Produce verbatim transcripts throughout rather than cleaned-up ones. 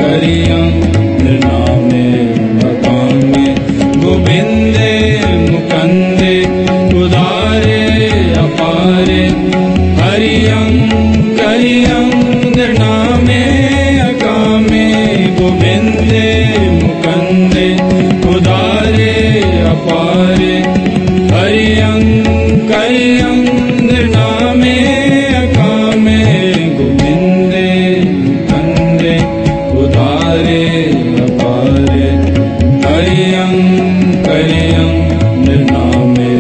करियं निर्नामे अकामे गोविंदे मुकंदे उदारे अपारे हरियं करियं निर्नामे अकामे गोविंदे मुकंदे उदारे अपारे हरियं करियं निर्नामे अकामे गोविंदे मुकंदे उदारे अपारे हरियं करियं निर्नामे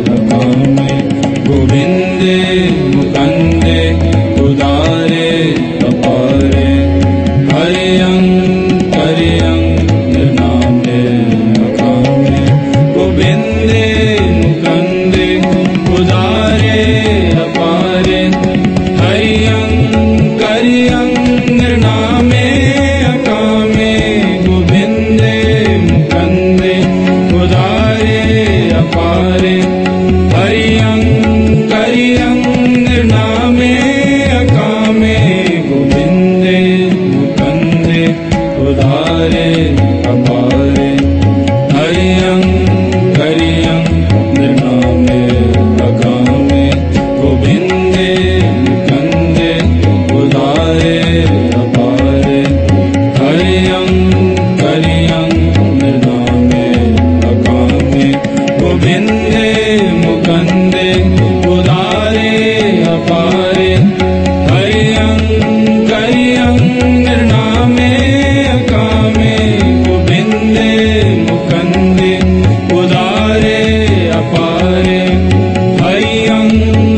अकामे गोविंदे मुकंदे उदारे अपारे हरियं करियं निर्नामे अकामे गोविंदे मुकंदे उदारे अपारे हरियं करियं निर्नामे अकामे गोविंदे मुकंदे उदारे अपारे हरियं करियं निर्नामे अकामे गोविंदे मुकंदे उदारे अपारे हरियं करियं निर्नामे अकामे गोविंदे मुकंदे उदारे अपारे हरियं करियं निर्नामे अकामे गोविंदे मुकंदे उदारे अपारे हरियं करियं निर्नामे अकामे गोविंदे मुकंदे उदारे अपारे हरियं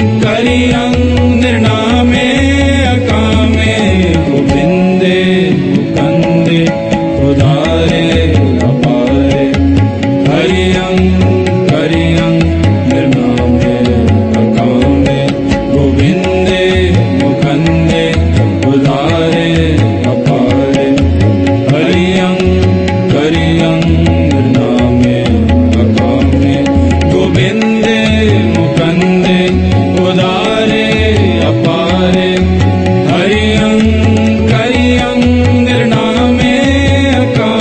करियं निर्नामे अकामे गोविंदे मुकंदे उदारे अपारे हरियं करियं निर्नामे अकामे गोविंदे मुकंदे उदारे अपारे हरियं करियं निर्नामे अकामे गोविंदे मुकंदे उदारे अपारे हरियं करियं निर्नामे अकामे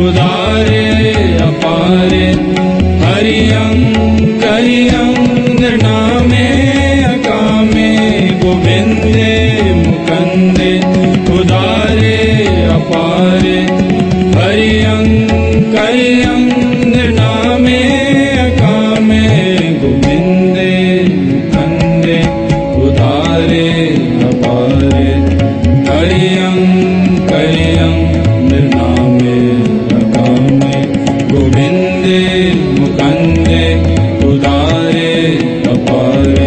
उदारे अपारे हरियं करियं निर्नामे अकामे गोविंदे मुकंदे उदारे अपारे हरियं करियं निर्नामे अकामे गोविंदे मुकंदे उदारे अपारे हरियं करियं निर्नामे अकामे गोविंदे मुकंदे उदारे अपारे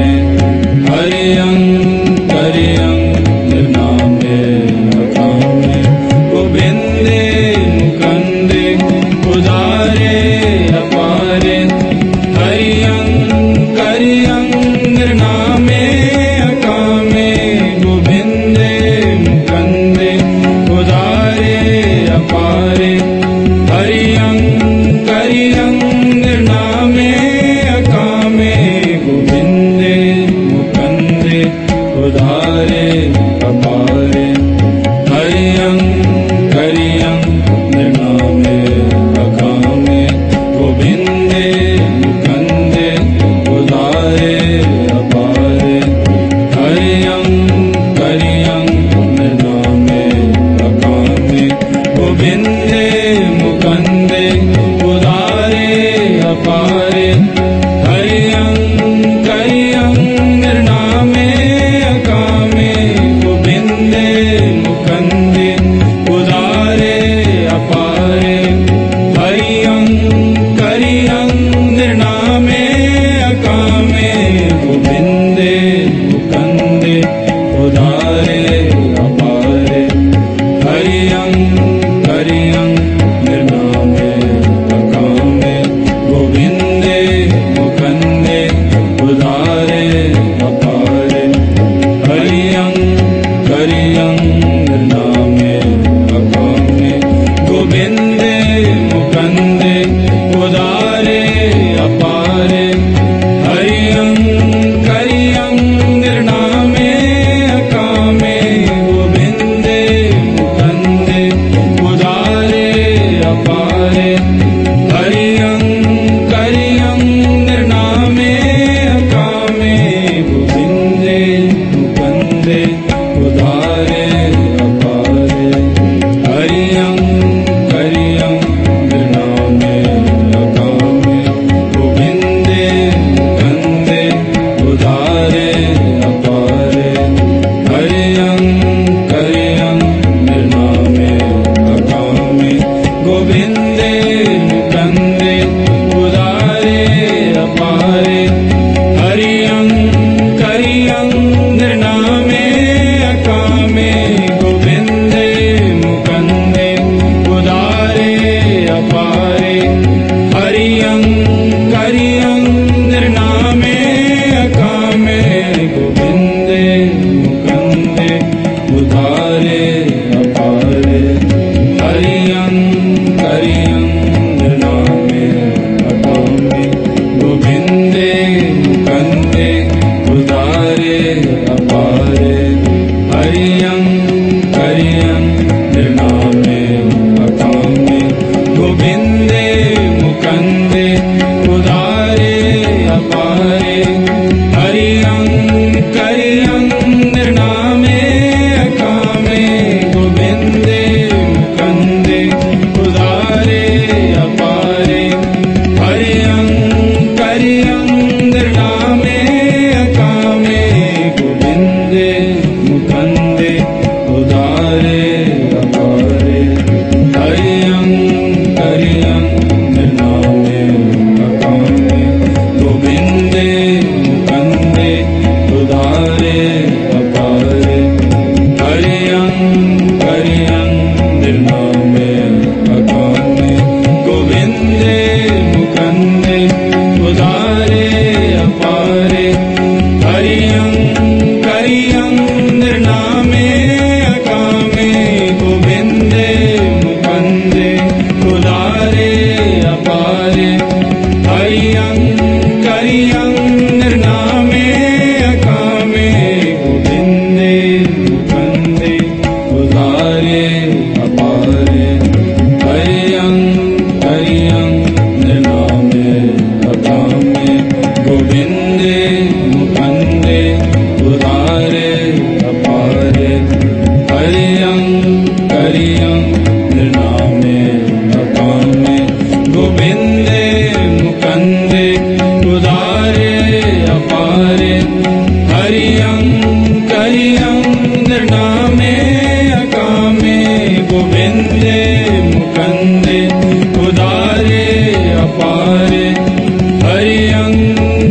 हरियं करियं निर्नामे अकामे गोविंदे मुकंदे उदारे अपारे हरियं करियं निर्नामे अकामे गोविंदे मुकंदे उदारे अपारे हरियं करियं निर्नामे अकामे गोविंदे मुकंदे उदारे अपारे हरियं करियं निर्नामे अकामे गोविंदे मुकंदे उदारे अपारे हरियं करियं निर्नामे अकामे गोविंदे मुकंदे उदारे अपारे हरियं करियं निर्नामे अकामे गोविंदे मुकंदे उदारे अपारे हरियं करियं निर्नामे अकामे गोविंदे मुकंदे उदारे अपारे हरियं करियं निर्नामे अकामे गोविंदे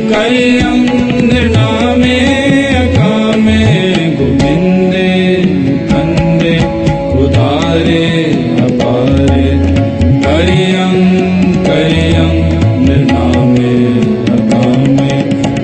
करियं